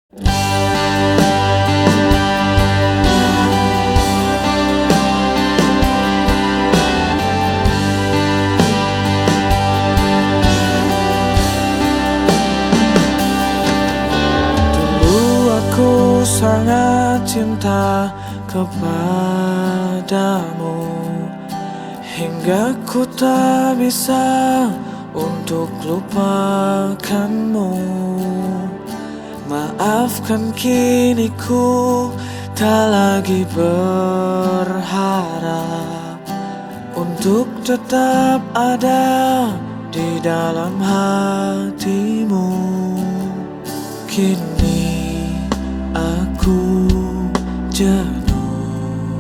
Aku sangat cinta kepadamu, hingga ku tak bisa untuk lupakanmu. Maafkan, kini ku tak lagi berharap untuk tetap ada di dalam hatimu. Kini aku jenuh,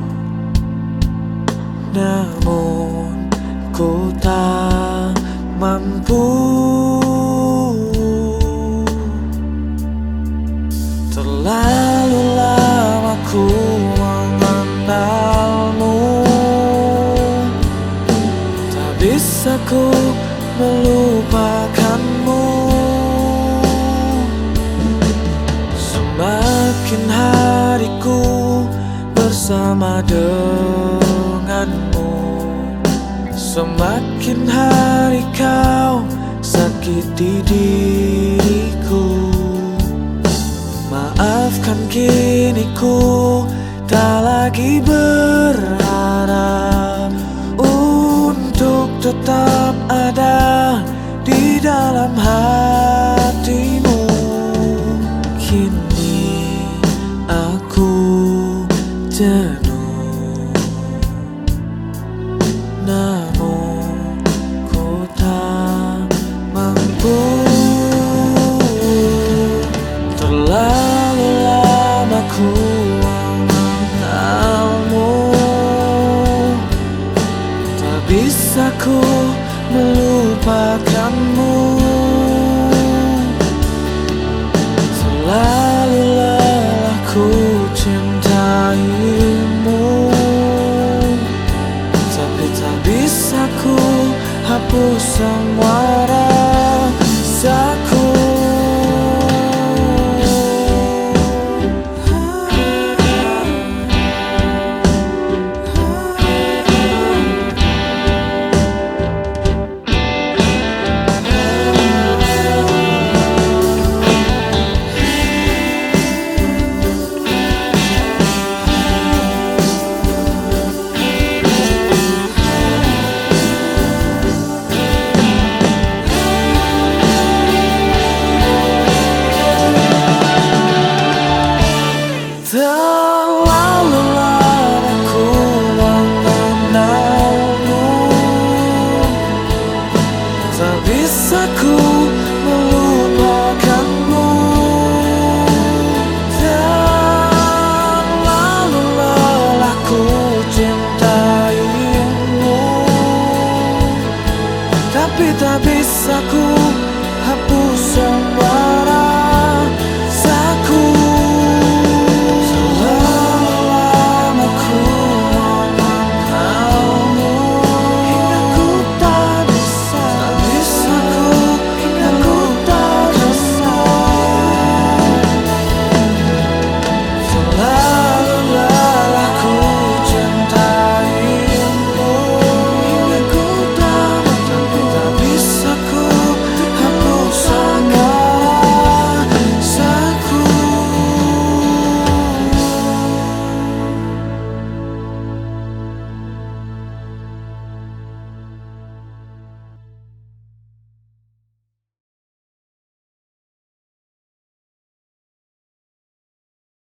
namun ku tak mampu. Terlalu lama ku mengenalmu, tak bisa ku melupakanmu. Semakin hariku bersama denganmu, semakin hari kau sakiti diriku. Maafkan, kini ku tak lagi berharap untuk tetap ada di dalam hati.